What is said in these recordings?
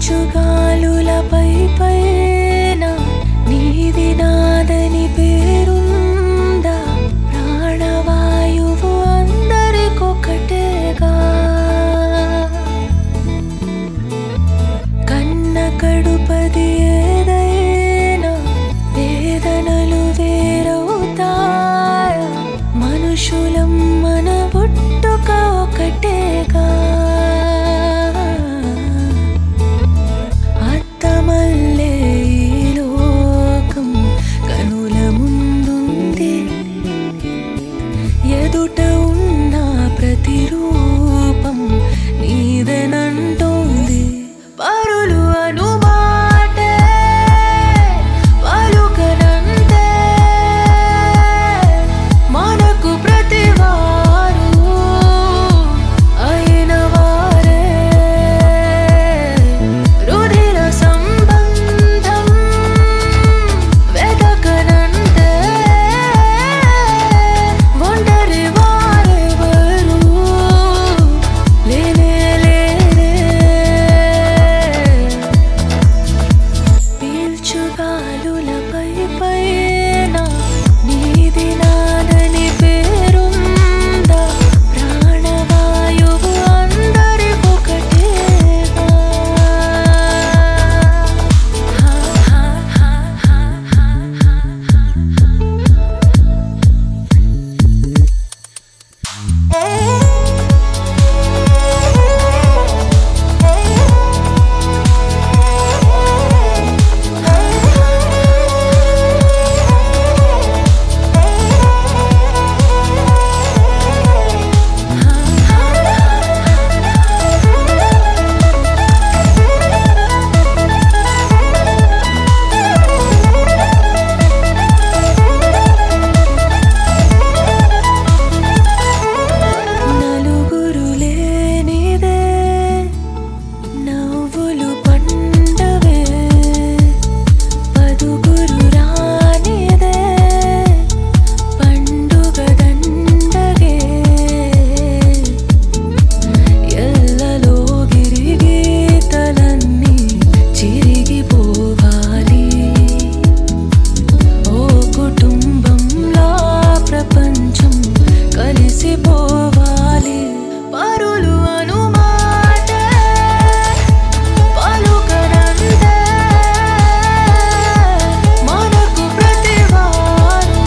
పీల్చుగాలులపై పైన నీది నాదని పేరుందా ప్రాణవాయువు అందరికొకటేగా కన్న కడుపది ఏదైనా వేదనలు వేరవుతాయా మనుషులం మన పుట్టుక ఒకటేగా ఎదుట ఉన్న ప్రతిరూపం నీదెనంటోంది పరులు అనుమాటే పలుకనంతే మనకు ప్రతివారు అయిన వారే రుధిర సంబంధం వెదకనంతే పీల్చుగాలులపై పైన నీది నాదని పేరుందా ప్రాణవాయువు అందరికొకటేగా కలిసిపోవాలి పరులు అనుమాటే పలుకనంతే మనకు ప్రతివారు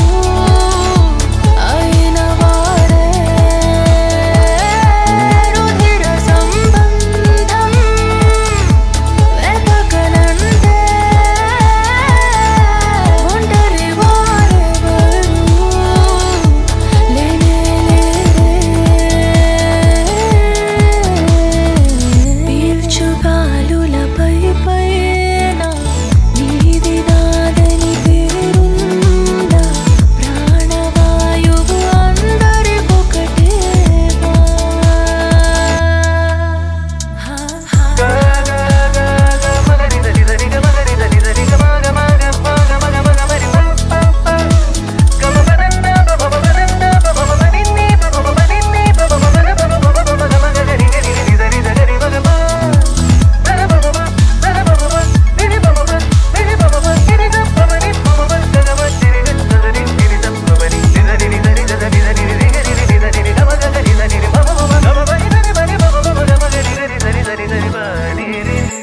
అయిన వారే రుధిర సంబంధం వెతకనంతే ఒంటరి వారెవరు పీల్చుగాలులపై పైన నీది నాదని పేరుందా ప్రాణవాయువు అందరికొకటేగా Did